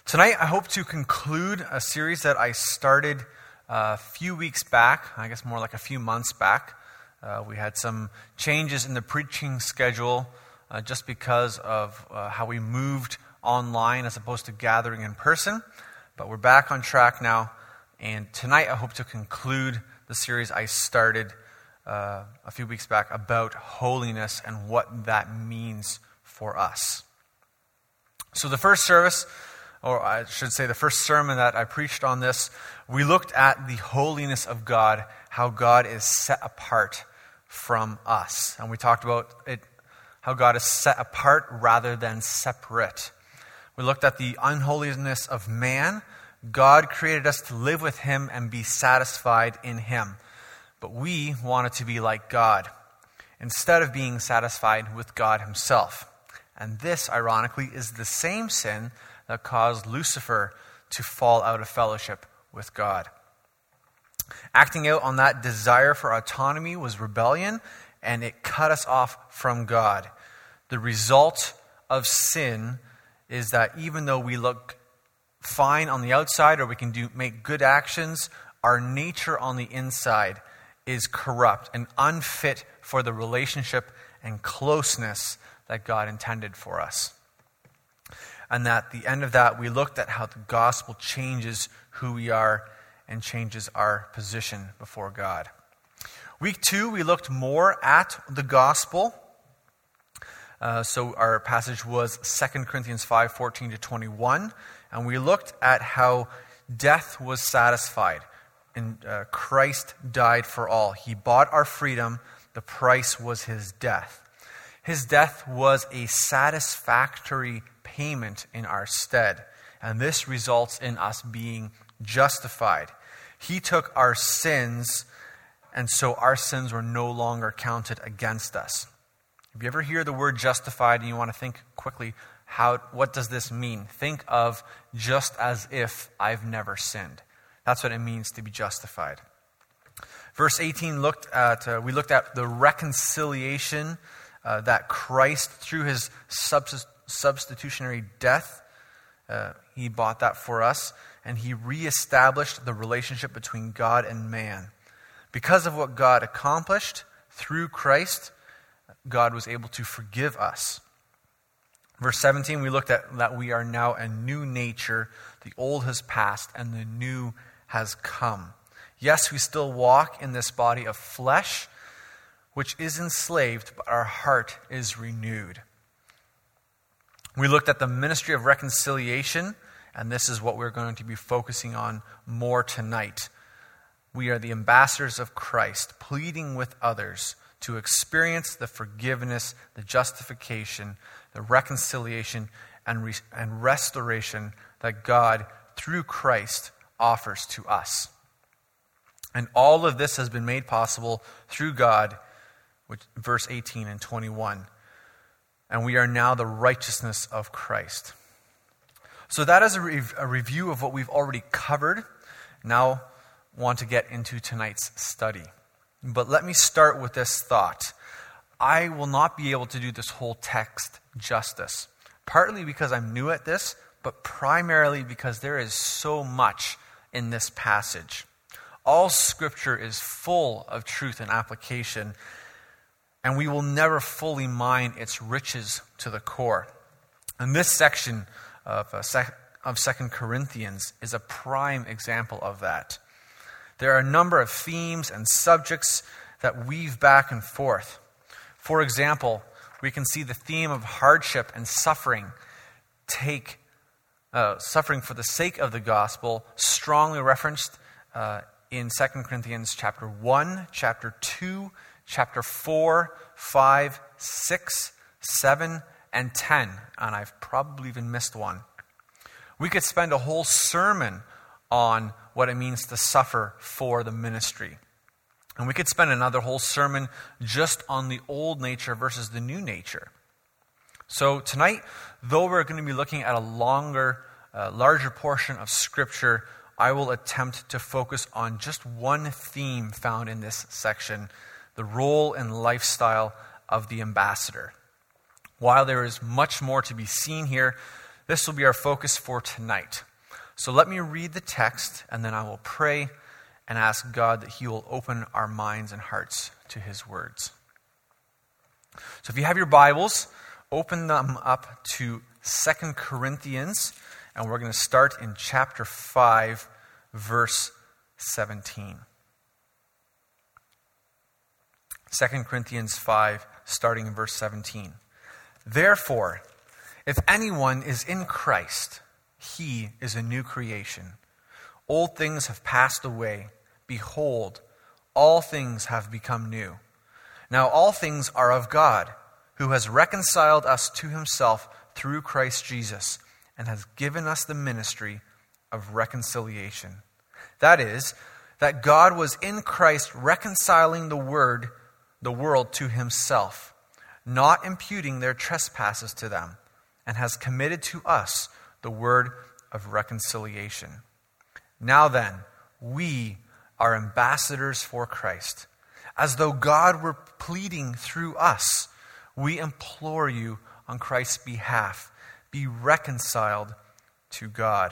Tonight, I hope to conclude a series that I started a few weeks back, I guess more like a few months back. We had some changes in the preaching schedule just because of how we moved online as opposed to gathering in person. But we're back on track now, and tonight I hope to conclude the series I started a few weeks back about holiness and what that means for us. So the first service, or I should say the first sermon that I preached on this, we looked at the holiness of God, how God is set apart from us. And we talked about it, how God is set apart rather than separate. We looked at the unholiness of man. God created us to live with Him and be satisfied in Him. But we wanted to be like God, instead of being satisfied with God Himself. And this, ironically, is the same sin that caused Lucifer to fall out of fellowship with God. Acting out on that desire for autonomy was rebellion, and it cut us off from God. The result of sin is that even though we look fine on the outside, or we can make good actions, our nature on the inside is corrupt and unfit for the relationship and closeness that God intended for us. And at the end of that, we looked at how the gospel changes who we are and changes our position before God. Week 2, we looked more at the gospel. So our passage was 2 Corinthians 5:14-21. And we looked at how death was satisfied. And Christ died for all. He bought our freedom. The price was His death. His death was a satisfactory payment in our stead. And this results in us being justified. He took our sins, and so our sins were no longer counted against us. If you ever hear the word justified and you want to think quickly, what does this mean? Think of just as if I've never sinned. That's what it means to be justified. Verse 18 we looked at the reconciliation that Christ, through His substitutionary death, He bought that for us, and He reestablished the relationship between God and man. Because of what God accomplished through Christ, God was able to forgive us. Verse 17, we looked at that we are now a new nature. The old has passed and the new has come. Yes, we still walk in this body of flesh, which is enslaved, but our heart is renewed. We looked at the ministry of reconciliation, and this is what we're going to be focusing on more tonight. We are the ambassadors of Christ, pleading with others to experience the forgiveness, the justification, the reconciliation, and restoration that God, through Christ, offers to us. And all of this has been made possible through God, which verse 18 and 21. And we are now the righteousness of Christ. So that is a review of what we've already covered. Now want to get into tonight's study. But let me start with this thought. I will not be able to do this whole text justice. Partly because I'm new at this, but primarily because there is so much in this passage. All Scripture is full of truth and application, and we will never fully mine its riches to the core. And this section of 2 Corinthians is a prime example of that. There are a number of themes and subjects that weave back and forth. For example, we can see the theme of hardship and suffering suffering for the sake of the gospel, strongly referenced in 2 Corinthians chapter 1, chapter 2, chapter 4, 5, 6, 7, and 10. And I've probably even missed one. We could spend a whole sermon on what it means to suffer for the ministry. And we could spend another whole sermon just on the old nature versus the new nature. So tonight, though we're going to be looking at a larger portion of Scripture, I will attempt to focus on just one theme found in this section, the role and lifestyle of the ambassador. While there is much more to be seen here, This will be our focus for tonight. So let me read the text, and then I will pray and ask God that he will open our minds and hearts to his words. So if you have your Bibles, open them up to 2 Corinthians, and we're going to start in chapter 5, verse 17. 2 Corinthians 5, starting in verse 17. Therefore, if anyone is in Christ, he is a new creation. Old things have passed away. Behold, all things have become new. Now all things are of God, who has reconciled us to himself through Christ Jesus, and has given us the ministry of reconciliation. That is, that God was in Christ reconciling the world to himself, not imputing their trespasses to them, and has committed to us the word of reconciliation. Now then, we are ambassadors for Christ. As though God were pleading through us, we implore you on Christ's behalf, be reconciled to God.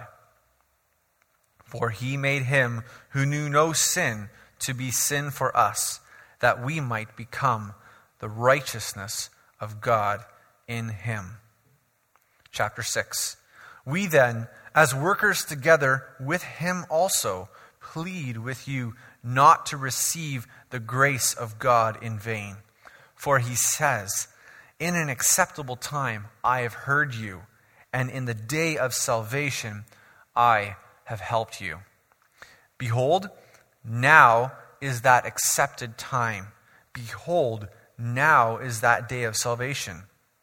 For he made him who knew no sin to be sin for us, that we might become the righteousness of God in him. Chapter 6. We then, as workers together with him also, plead with you not to receive the grace of God in vain. For he says, in an acceptable time I have heard you, and in the day of salvation I have helped you. Behold, now is that accepted time. Behold, now is that day of salvation.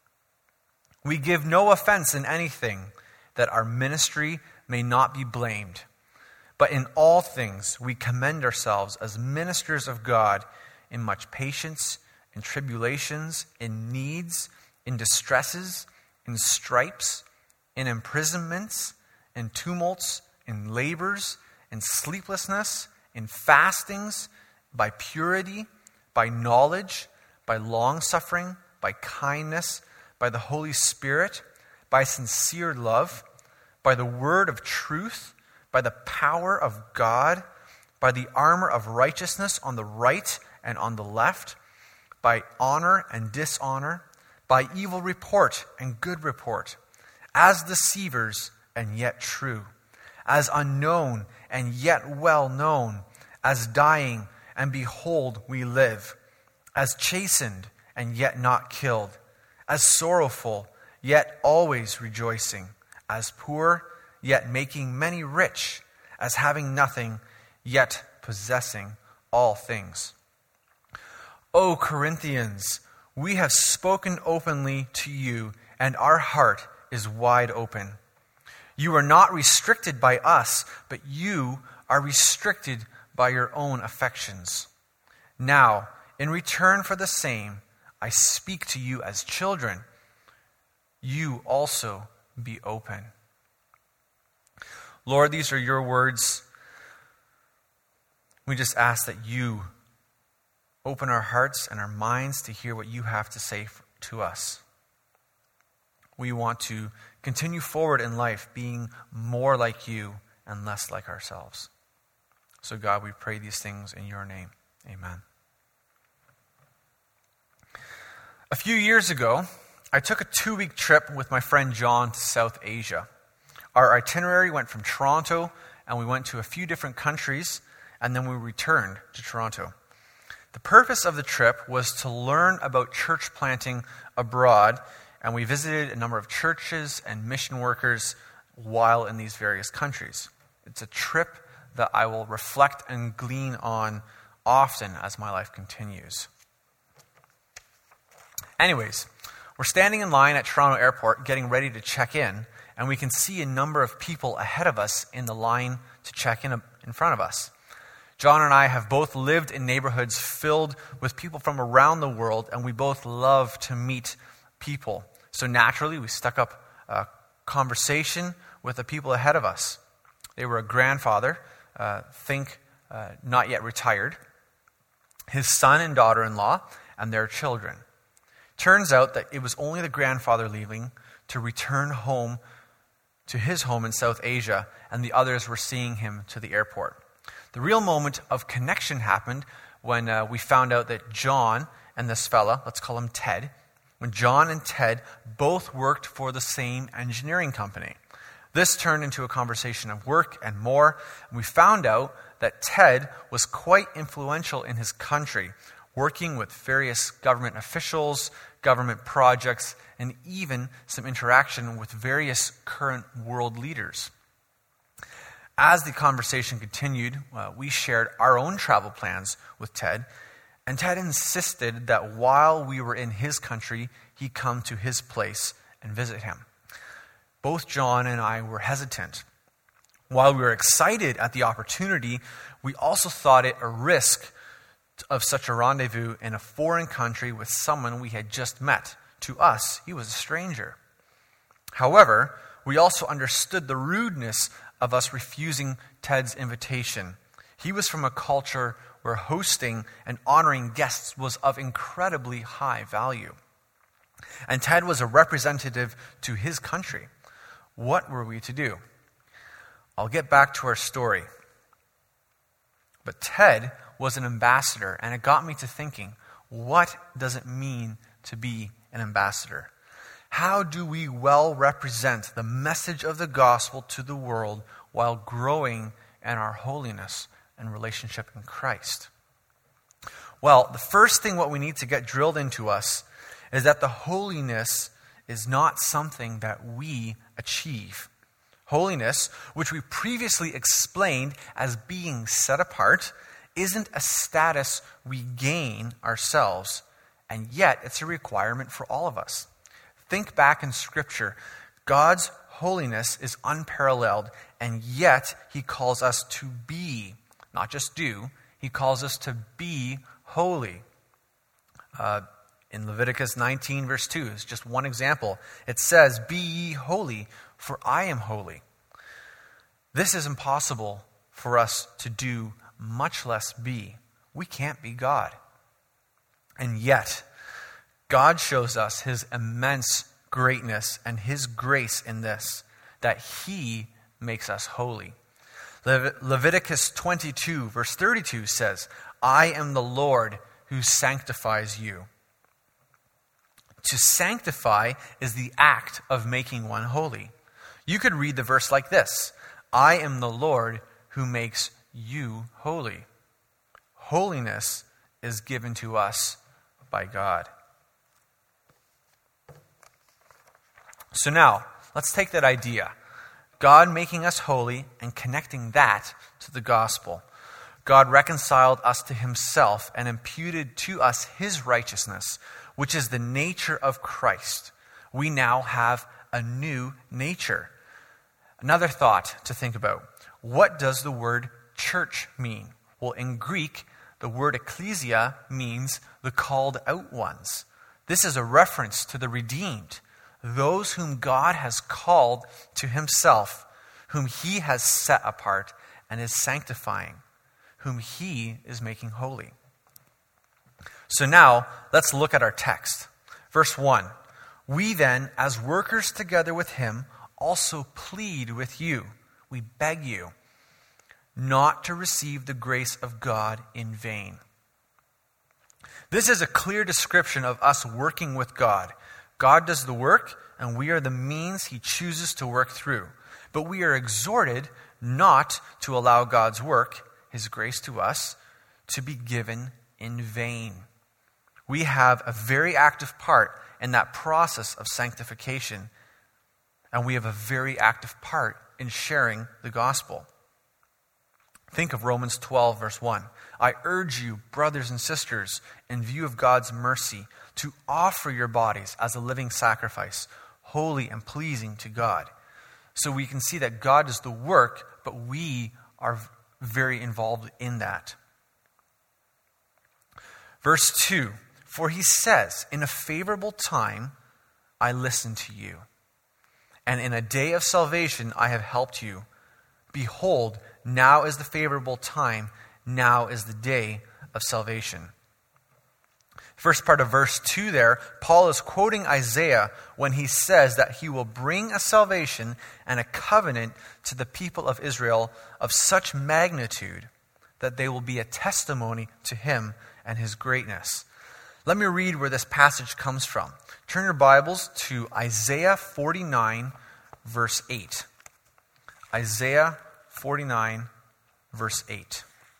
We give no offense in anything, that our ministry may not be blamed. But in all things we commend ourselves as ministers of God, in much patience, in tribulations, in needs, in distresses, in stripes, in imprisonments, in tumults, in labors, in sleeplessness, in fastings, by purity, by knowledge, by longsuffering, by kindness, by the Holy Spirit, by sincere love, by the word of truth, by the power of God, by the armor of righteousness on the right and on the left, by honor and dishonor, by evil report and good report, as deceivers and yet true, as unknown and yet well known, as dying and behold we live, as chastened and yet not killed, as sorrowful yet always rejoicing, as poor yet making many rich, as having nothing yet possessing all things. O Corinthians, we have spoken openly to you, and our heart is wide open. You are not restricted by us, but you are restricted by your own affections. Now, in return for the same, I speak to you as children. You also be open. Lord, these are your words. We just ask that you open our hearts and our minds to hear what you have to say to us. We want to continue forward in life being more like you and less like ourselves. So God, we pray these things in your name. Amen. A few years ago, I took a 2-week trip with my friend John to South Asia. Our itinerary went from Toronto, and we went to a few different countries, and then we returned to Toronto. The purpose of the trip was to learn about church planting abroad, and we visited a number of churches and mission workers while in these various countries. It's a trip that I will reflect and glean on often as my life continues. Anyways, we're standing in line at Toronto Airport getting ready to check in, and we can see a number of people ahead of us in the line to check in front of us. John and I have both lived in neighborhoods filled with people from around the world, and we both love to meet people. So naturally, we stuck up a conversation with the people ahead of us. They were a grandfather, not yet retired, his son and daughter-in-law, and their children. Turns out that it was only the grandfather leaving to return home to his home in South Asia, and the others were seeing him to the airport. The real moment of connection happened when we found out that John and this fella, let's call him Ted, when John and Ted both worked for the same engineering company. This turned into a conversation of work and more, and we found out that Ted was quite influential in his country, working with various government officials, government projects, and even some interaction with various current world leaders. As the conversation continued, we shared our own travel plans with Ted, and Ted insisted that while we were in his country, he come to his place and visit him. Both John and I were hesitant. While we were excited at the opportunity, we also thought it a risk of such a rendezvous in a foreign country with someone we had just met. To us, he was a stranger. However, we also understood the rudeness of us refusing Ted's invitation. He was from a culture where hosting and honoring guests was of incredibly high value. And Ted was a representative to his country. What were we to do? I'll get back to our story. But Ted was an ambassador, and it got me to thinking, what does it mean to be an ambassador? How do we well represent the message of the gospel to the world while growing in our holiness and relationship in Christ? Well, the first thing what we need to get drilled into us is that the holiness is not something that we achieve. Holiness, which we previously explained as being set apart, isn't a status we gain ourselves, and yet it's a requirement for all of us. Think back in Scripture. God's holiness is unparalleled, and yet he calls us to be, not just do, he calls us to be holy. In Leviticus 19, verse 2, is just one example. It says, "Be ye holy, for I am holy." This is impossible for us to do, much less be. We can't be God. And yet, God shows us his immense greatness and his grace in this, that he makes us holy. Leviticus 22, verse 32 says, "I am the Lord who sanctifies you." To sanctify is the act of making one holy. You could read the verse like this: "I am the Lord who makes you holy." Holiness is given to us by God. So now, let's take that idea. God making us holy and connecting that to the gospel. God reconciled us to himself and imputed to us his righteousness, which is the nature of Christ. We now have a new nature. Another thought to think about. What does the word church mean? Well, in Greek, the word ecclesia means the called out ones. This is a reference to the redeemed, those whom God has called to himself, whom he has set apart and is sanctifying, whom he is making holy. So now, let's look at our text. Verse 1, "We then, as workers together with him, also plead with you," we beg you, "not to receive the grace of God in vain." This is a clear description of us working with God. God does the work, and we are the means he chooses to work through. But we are exhorted not to allow God's work, his grace to us, to be given in vain. We have a very active part in that process of sanctification, and we have a very active part in sharing the gospel. Think of Romans 12, verse 1. "I urge you, brothers and sisters, in view of God's mercy, to offer your bodies as a living sacrifice, holy and pleasing to God." So we can see that God does the work, but we are very involved in that. Verse 2, "For he says, in a favorable time I listened to you, and in a day of salvation I have helped you. Behold, now is the favorable time, now is the day of salvation." First part of verse 2 there, Paul is quoting Isaiah when he says that he will bring a salvation and a covenant to the people of Israel of such magnitude that they will be a testimony to him and his greatness. Let me read where this passage comes from. Turn your Bibles to Isaiah 49, verse 8. Isaiah 49, verse 8.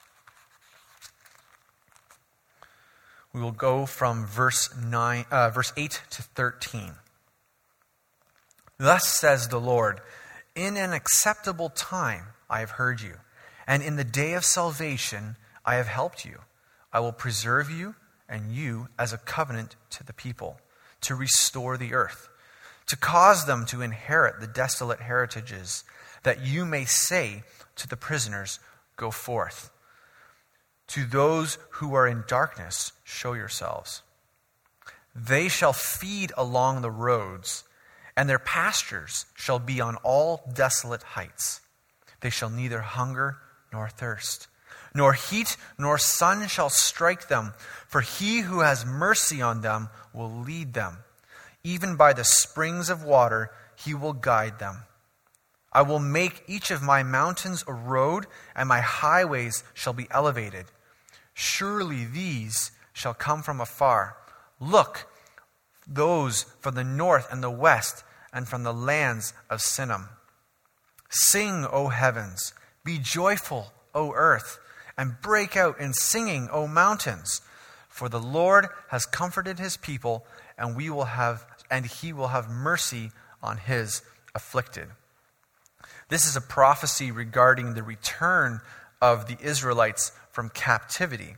We will go from verse 8 to 13. Thus says the Lord, in an acceptable time I have heard you, and in the day of salvation I have helped you. I will preserve you and you as a covenant to the people, to restore the earth, to cause them to inherit the desolate heritages, that you may say to the prisoners, go forth. To those who are in darkness, show yourselves. They shall feed along the roads, and their pastures shall be on all desolate heights. They shall neither hunger nor thirst, nor heat nor sun shall strike them, for he who has mercy on them will lead them. Even by the springs of water he will guide them. I will make each of my mountains a road, and my highways shall be elevated. Surely these shall come from afar. Look, those from the north and the west, and from the lands of Sinim. Sing, O heavens, be joyful, O earth, and break out in singing, O mountains. For the Lord has comforted his people, and he will have mercy on his afflicted. This is a prophecy regarding the return of the Israelites from captivity.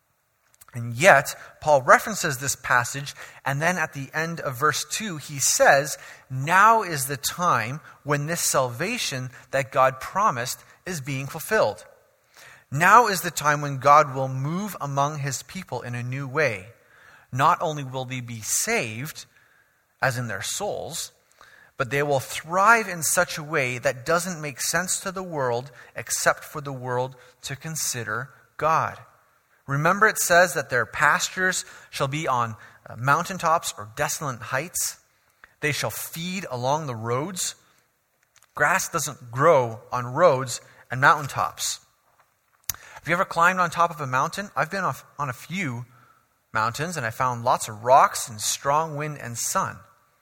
And yet, Paul references this passage, and then at the end of verse 2, he says, now is the time when this salvation that God promised is being fulfilled. Now is the time when God will move among his people in a new way. Not only will they be saved, as in their souls, but they will thrive in such a way that doesn't make sense to the world except for the world to consider God. Remember, it says that their pastures shall be on mountaintops or desolate heights. They shall feed along the roads. Grass doesn't grow on roads and mountaintops. Have you ever climbed on top of a mountain? I've been on a few mountains, and I found lots of rocks and strong wind and sun.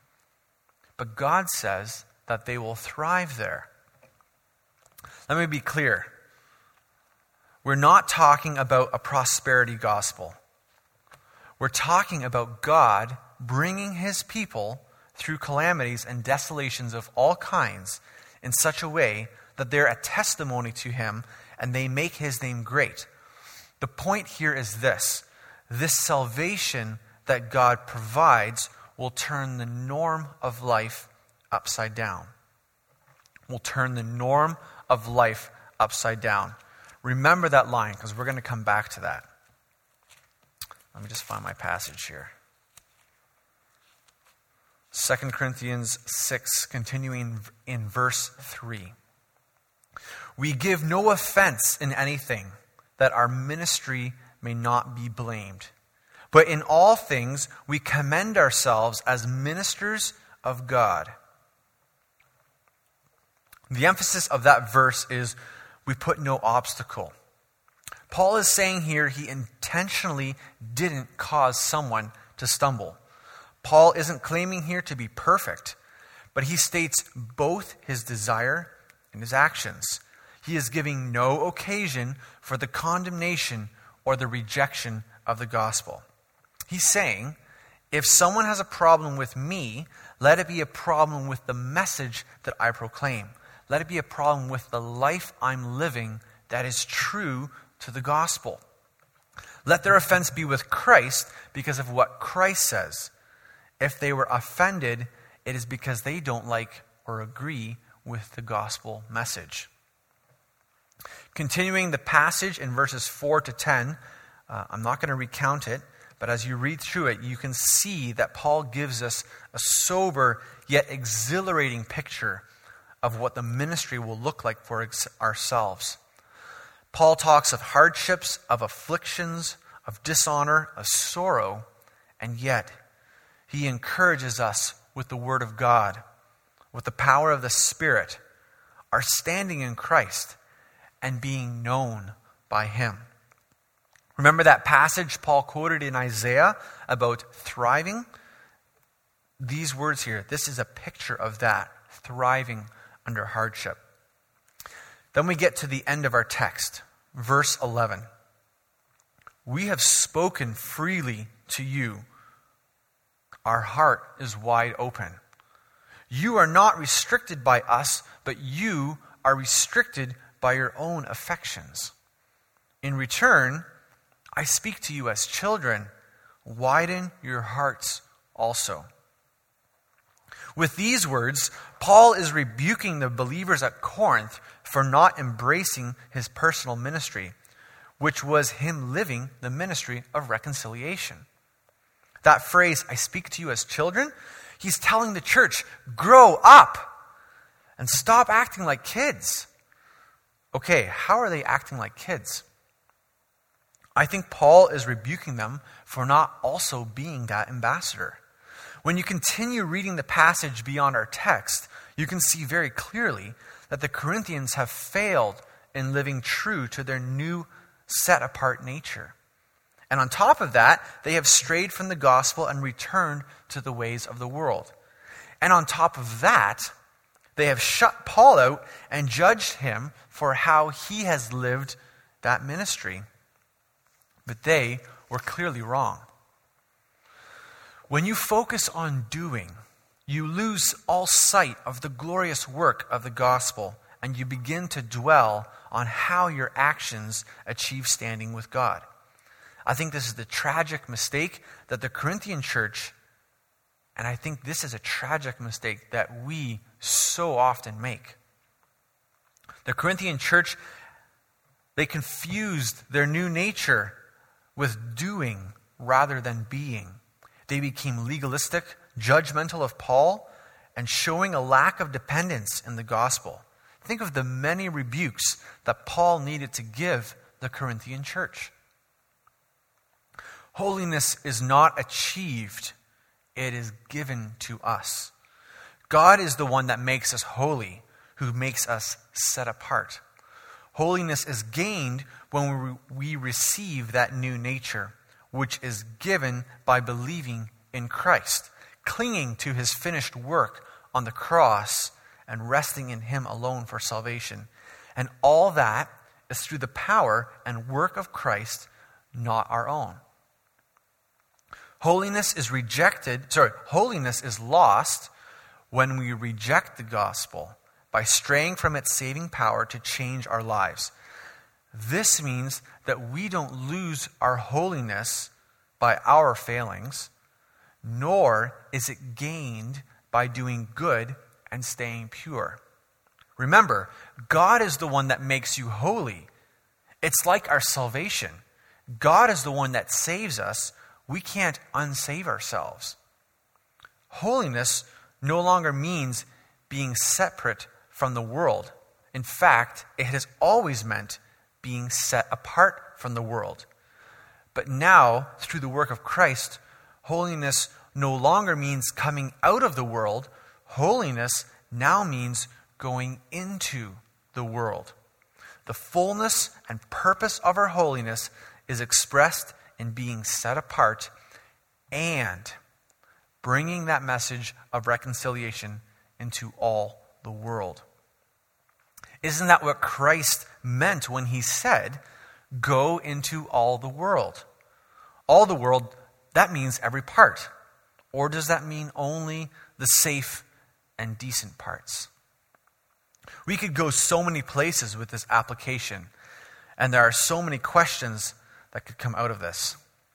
But God says that they will thrive there. Let me be clear. We're not talking about a prosperity gospel. We're talking about God bringing his people through calamities and desolations of all kinds in such a way that they're a testimony to him and they make his name great. The point here is this. This salvation that God provides will turn the norm of life upside down. Will turn the norm of life upside down. Remember that line, because we're going to come back to that. Let me just find my passage here. 2 Corinthians 6, continuing in verse 3. We give no offense in anything, that our ministry may not be blamed. But in all things we commend ourselves as ministers of God. The emphasis of that verse is we put no obstacle. Paul is saying here he intentionally didn't cause someone to stumble. Paul isn't claiming here to be perfect, but he states both his desire and his actions. He is giving no occasion for the condemnation or the rejection of the gospel. He's saying, if someone has a problem with me, let it be a problem with the message that I proclaim. Let it be a problem with the life I'm living that is true to the gospel. Let their offense be with Christ because of what Christ says. If they were offended, it is because they don't like or agree with the gospel message. Continuing the passage in verses 4 to 10, I'm not going to recount it, but as you read through it, you can see that Paul gives us a sober yet exhilarating picture of what the ministry will look like for ourselves. Paul talks of hardships, of afflictions, of dishonor, of sorrow, And yet, he encourages us with the Word of God, with the power of the Spirit, our standing in Christ, and being known by Him. Remember that passage Paul quoted in Isaiah about thriving? These words here, this is a picture of that, thriving under hardship. Then we get to the end of our text, verse 11. We have spoken freely to you. Our heart is wide open. You are not restricted by us, but you are restricted by your own affections. In return, I speak to you as children. Widen your hearts also. With these words, Paul is rebuking the believers at Corinth for not embracing his personal ministry, which was him living the ministry of reconciliation. That phrase, I speak to you as children, he's telling the church, grow up and stop acting like kids. Okay, how are they acting like kids? I think Paul is rebuking them for not also being that ambassador. When you continue reading the passage beyond our text, you can see very clearly that the Corinthians have failed in living true to their new set-apart nature. And on top of that, they have strayed from the gospel and returned to the ways of the world. And on top of that, they have shut Paul out and judged him for how he has lived that ministry. But they were clearly wrong. When you focus on doing, you lose all sight of the glorious work of the gospel, and you begin to dwell on how your actions achieve standing with God. I think this is the tragic mistake that the Corinthian church, and I think this is a tragic mistake that we so often make. The Corinthian church, they confused their new nature with doing rather than being. They became legalistic, judgmental of Paul, and showing a lack of dependence in the gospel. Think of the many rebukes that Paul needed to give the Corinthian church. Holiness is not achieved, it is given to us. God is the one that makes us holy, who makes us set apart. Holiness is gained when we receive that new nature, which is given by believing in Christ, clinging to his finished work on the cross and resting in him alone for salvation. And all that is through the power and work of Christ, not our own. Holiness is lost when we reject the gospel by straying from its saving power to change our lives. This means that we don't lose our holiness by our failings, nor is it gained by doing good and staying pure. Remember, God is the one that makes you holy. It's like our salvation. God is the one that saves us. We can't unsave ourselves. Holiness no longer means being separate from the world. In fact, it has always meant being set apart from the world. But now, through the work of Christ, holiness no longer means coming out of the world. Holiness now means going into the world. The fullness and purpose of our holiness is expressed in being set apart and bringing that message of reconciliation into all the world. Isn't that what Christ meant when he said, go into all the world? All the world, that means every part. Or does that mean only the safe and decent parts? We could go so many places with this application, and there are so many questions that could come out of this.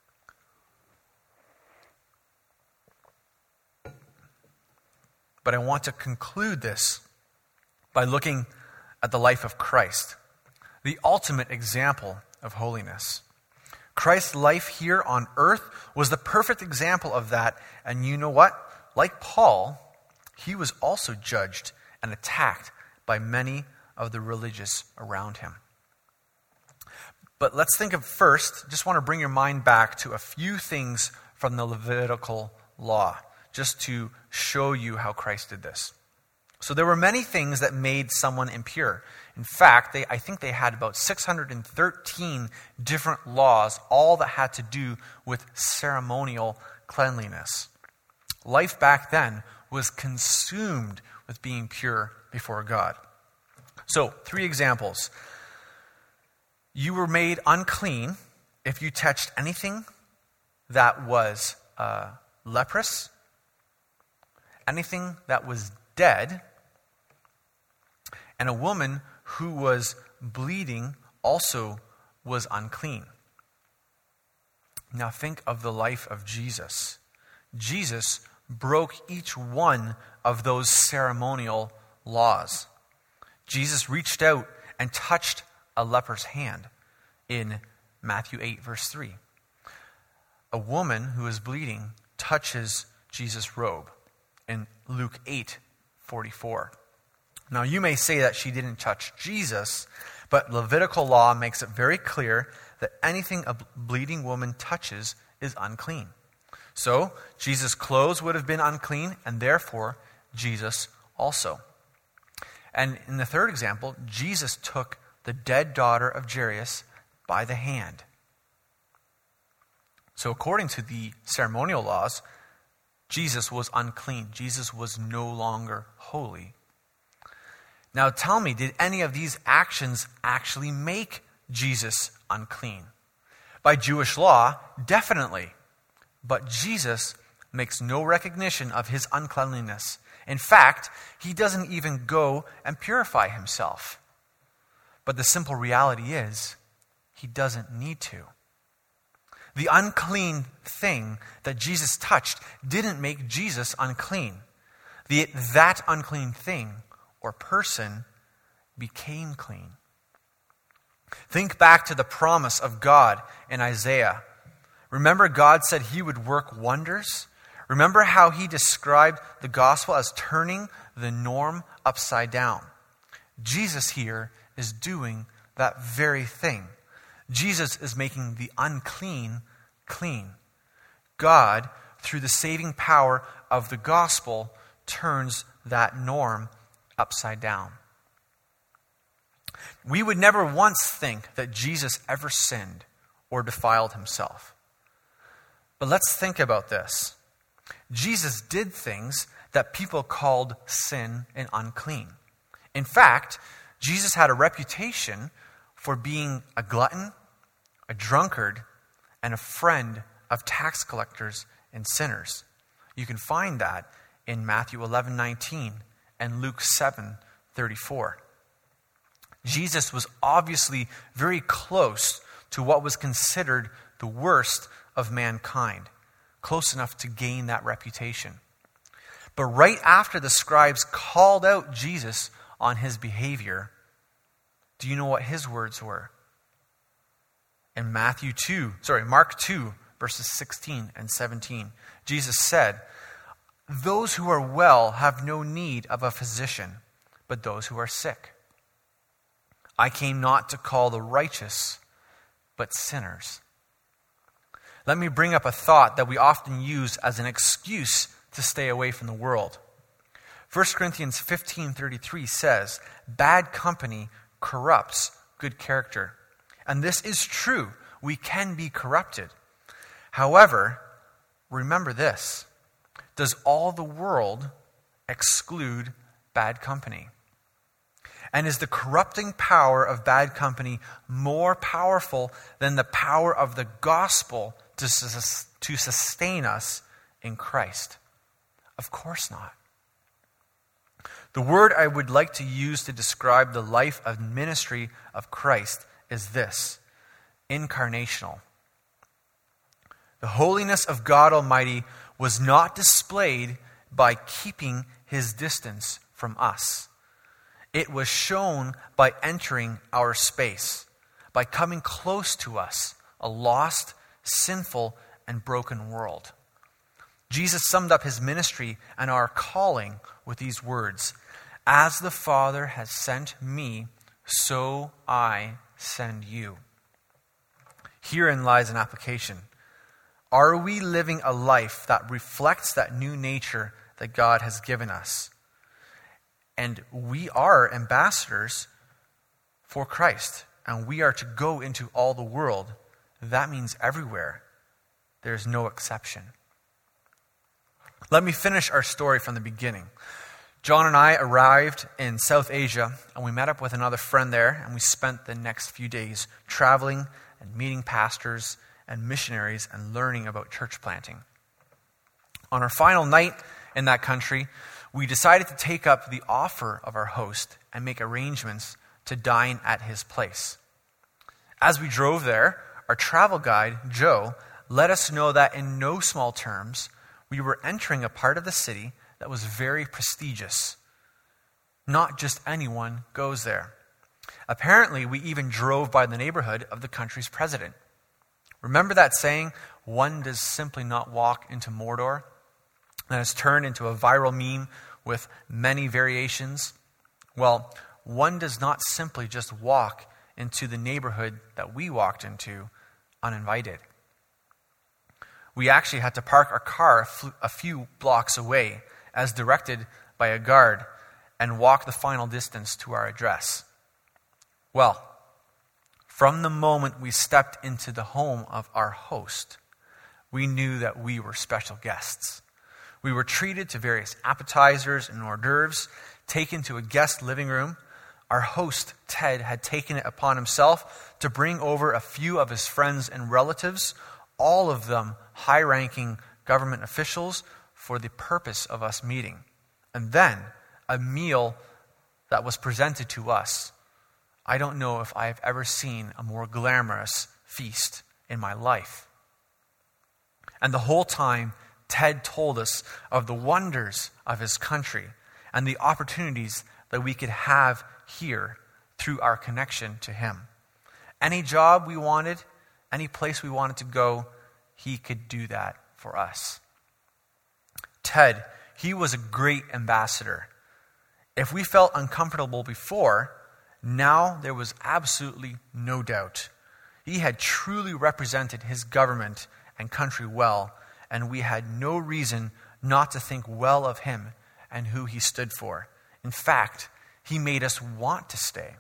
But I want to conclude this by looking at the life of Christ, the ultimate example of holiness. Christ's life here on earth was the perfect example of that. And you know what? Like Paul, he was also judged and attacked by many of the religious around him. But let's think of first, just want to bring your mind back to a few things from the Levitical law, just to show you how Christ did this. So there were many things that made someone impure. In fact, I think they had about 613 different laws, all that had to do with ceremonial cleanliness. Life back then was consumed with being pure before God. So, 3 examples. You were made unclean if you touched anything that was leprous, anything that was dead, and a woman who was bleeding also was unclean. Now think of the life of Jesus. Jesus broke each one of those ceremonial laws. Jesus reached out and touched a leper's hand in Matthew 8, verse 3. A woman who is bleeding touches Jesus' robe in Luke 8, 44. Now you may say that she didn't touch Jesus, but Levitical law makes it very clear that anything a bleeding woman touches is unclean. So Jesus' clothes would have been unclean, and therefore Jesus also. And in the third example, Jesus took the dead daughter of Jairus by the hand. So according to the ceremonial laws, Jesus was unclean. Jesus was no longer holy. Now tell me, did any of these actions actually make Jesus unclean? By Jewish law, definitely. But Jesus makes no recognition of his uncleanliness. In fact, he doesn't even go and purify himself. But the simple reality is, he doesn't need to. The unclean thing that Jesus touched didn't make Jesus unclean. That unclean thing or person became clean. Think back to the promise of God in Isaiah. Remember, God said he would work wonders? Remember how he described the gospel as turning the norm upside down? Jesus here is doing that very thing. Jesus is making the unclean clean. God, through the saving power of the gospel, turns that norm upside down. We would never once think that Jesus ever sinned or defiled himself. But let's think about this. Jesus did things that people called sin and unclean. In fact, Jesus had a reputation for being a glutton, a drunkard, and a friend of tax collectors and sinners. You can find that in Matthew 11:19 and Luke 7:34. Jesus was obviously very close to what was considered the worst of mankind, close enough to gain that reputation. But right after the scribes called out Jesus on his behavior, do you know what his words were? In Mark 2, verses 16 and 17, Jesus said, "Those who are well have no need of a physician, but those who are sick. I came not to call the righteous, but sinners." Let me bring up a thought that we often use as an excuse to stay away from the world. 1 Corinthians 15:33 says, "Bad company corrupts good character." And this is true. We can be corrupted. However, remember this. Does all the world exclude bad company? And is the corrupting power of bad company more powerful than the power of the gospel to sustain us in Christ? Of course not. The word I would like to use to describe the life and ministry of Christ is this: incarnational. The holiness of God Almighty was not displayed by keeping his distance from us. It was shown by entering our space, by coming close to us, a lost, sinful, and broken world. Jesus summed up his ministry and our calling with these words: "As the Father has sent me, so I send you." Herein lies an application. Are we living a life that reflects that new nature that God has given us? And we are ambassadors for Christ, and we are to go into all the world. That means everywhere. There's no exception. Let me finish our story from the beginning. John and I arrived in South Asia, and we met up with another friend there, and we spent the next few days traveling and meeting pastors and missionaries and learning about church planting. On our final night in that country, we decided to take up the offer of our host and make arrangements to dine at his place. As we drove there, our travel guide, Joe, let us know that in no small terms, we were entering a part of the city that was very prestigious. Not just anyone goes there. Apparently, we even drove by the neighborhood of the country's president. Remember that saying, one does simply not walk into Mordor? That has turned into a viral meme with many variations. Well, one does not simply just walk into the neighborhood that we walked into uninvited. We actually had to park our car a few blocks away, as directed by a guard, and walk the final distance to our address. Well, from the moment we stepped into the home of our host, we knew that we were special guests. We were treated to various appetizers and hors d'oeuvres, taken to a guest living room. Our host, Ted, had taken it upon himself to bring over a few of his friends and relatives, all of them high-ranking government officials, for the purpose of us meeting. And then, a meal that was presented to us. I don't know if I have ever seen a more glamorous feast in my life. And the whole time, Ted told us of the wonders of his country and the opportunities that we could have here through our connection to him. Any job we wanted, any place we wanted to go, he could do that for us. Ted, he was a great ambassador. If we felt uncomfortable before, now there was absolutely no doubt. He had truly represented his government and country well, and we had no reason not to think well of him and who he stood for. In fact, he made us want to stay.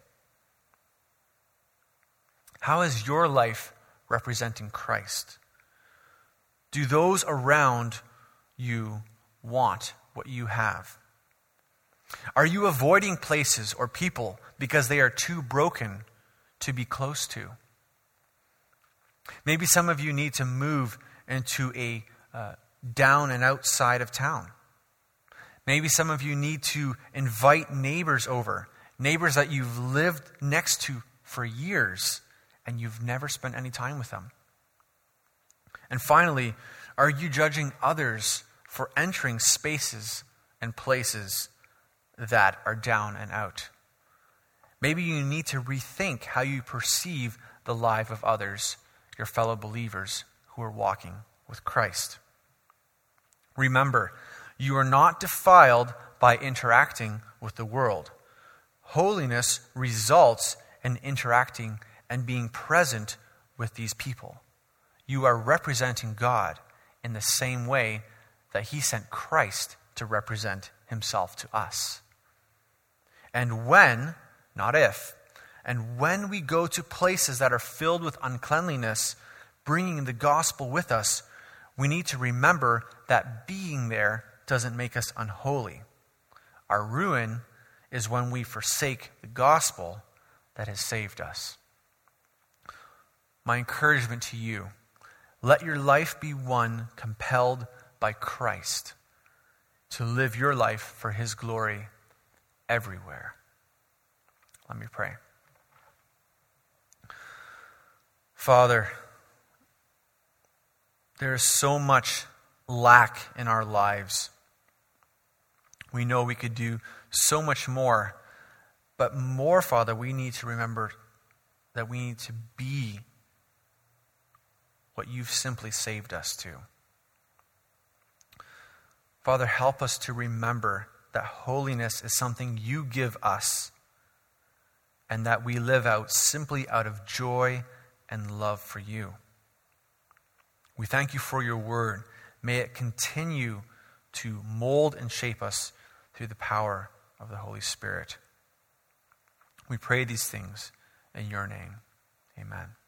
How is your life representing Christ? Do those around you want what you have? Are you avoiding places or people because they are too broken to be close to? Maybe some of you need to move into a down and outside of town. Maybe some of you need to invite neighbors over, neighbors that you've lived next to for years and you've never spent any time with them. And finally, are you judging others for entering spaces and places that are down and out? Maybe you need to rethink how you perceive the life of others, your fellow believers who are walking with Christ. Remember, you are not defiled by interacting with the world. Holiness results in interacting and being present with these people. You are representing God in the same way that he sent Christ to represent himself to us. And when, not if, and when we go to places that are filled with uncleanliness, bringing the gospel with us, we need to remember that being there doesn't make us unholy. Our ruin is when we forsake the gospel that has saved us. My encouragement to you, let your life be one compelled by Christ to live your life for his glory everywhere. Let me pray. Father, there is so much lack in our lives. We know we could do so much more, but more, Father, we need to remember that we need to be what you've simply saved us to. Father, help us to remember that holiness is something you give us and that we live out simply out of joy and love for you. We thank you for your word. May it continue to mold and shape us through the power of the Holy Spirit. We pray these things in your name. Amen.